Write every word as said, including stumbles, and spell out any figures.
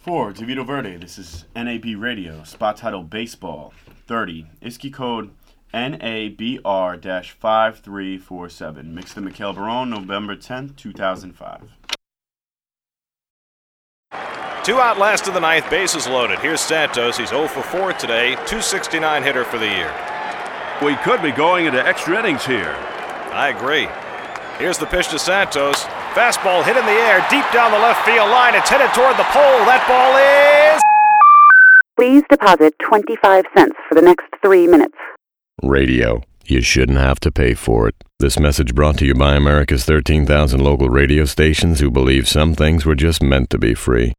For DeVito Verde, this is N A B Radio, spot title Baseball, thirty, I S K I code N A B R five three four seven. Mixed in Mikael Barone, November tenth, two thousand five. Two out last of the ninth, bases loaded. Here's Santos. He's oh for four today, two sixty-nine hitter for the year. We could be going into extra innings here. I agree. Here's the pitch to Santos. Fastball hit in the air, deep down the left field line. It's headed toward the pole. That ball is... Please deposit twenty-five cents for the next three minutes. Radio. You shouldn't have to pay for it. This message brought to you by America's thirteen thousand local radio stations who believe some things were just meant to be free.